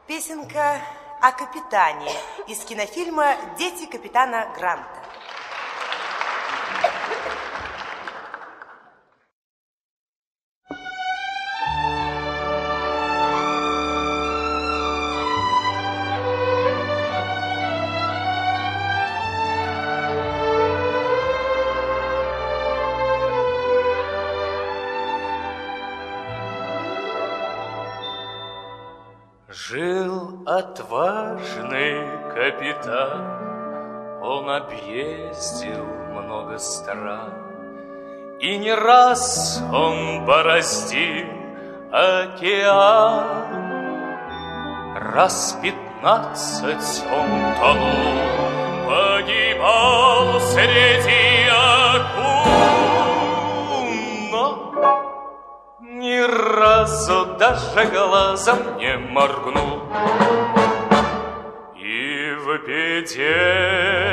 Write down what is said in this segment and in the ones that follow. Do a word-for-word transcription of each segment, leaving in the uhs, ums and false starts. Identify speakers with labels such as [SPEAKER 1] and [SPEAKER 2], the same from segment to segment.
[SPEAKER 1] Песенка о капитане из кинофильма «Дети капитана Гранта».
[SPEAKER 2] Жил отважный капитан, он объездил много стран, и не раз он бороздил океан. Раз пятнадцать он тонул, погибал среди акул, но ни разу даже глазом не моргнул. И в беде,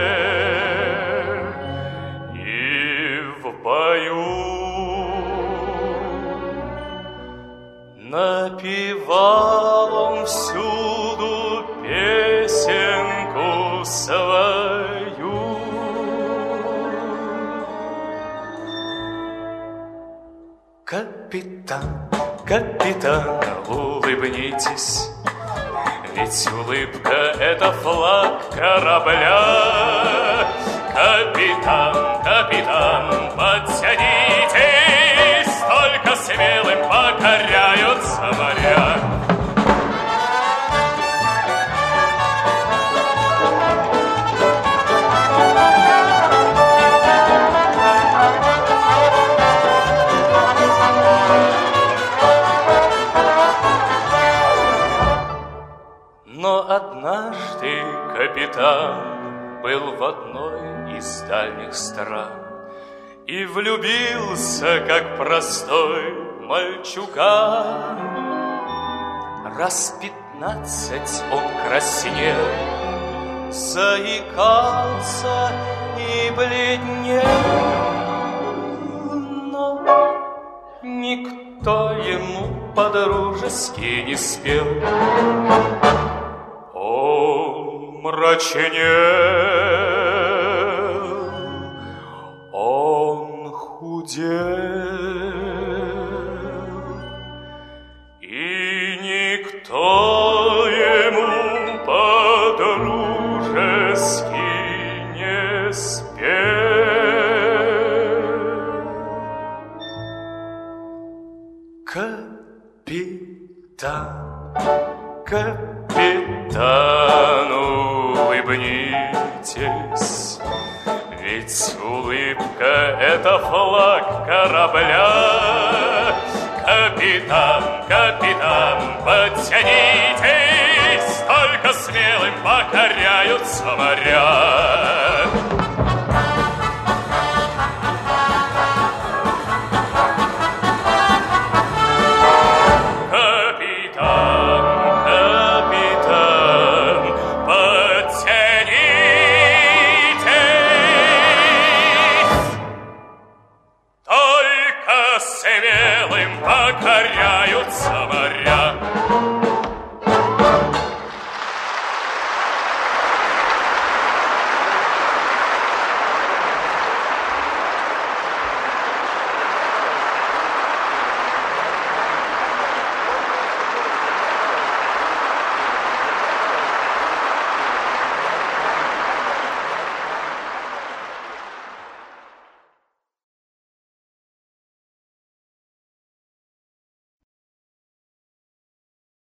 [SPEAKER 2] и в бою напевал он всюду песенку свою. Капитан, капитан, улыбнитесь, ведь улыбка — это флаг корабля. Капитан, капитан, подтянитесь, только смелым покоряются моря. Но однажды капитан был в одной из дальних стран и влюбился, как простой мальчуган. Раз пятнадцать он краснел, заикался и бледнел, но никто ему по-дружески не спел. Он мрачнел, он худел, и никто ему по-дружески не спел. Капитан, капитан, улыбнитесь, ведь улыбка — это флаг корабля. Капитан, капитан, подтянитесь, только смелым покоряются моря.